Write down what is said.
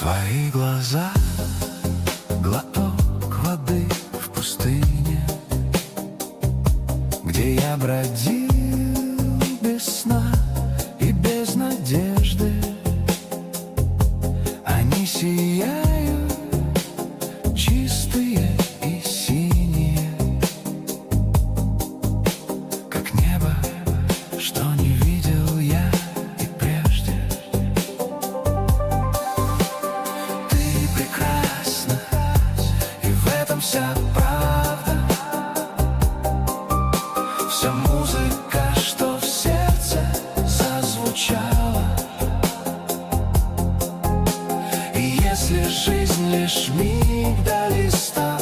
Твои глаза — глоток воды в пустыне, где я бродил без сна и без надежды. Они сияют чистые и синие, как небо, что не видел я и прежде. Ты прекрасна, и в этом вся правда. Вся музыка, что в сердце зазвучала. И если жизнь лишь миг до листа,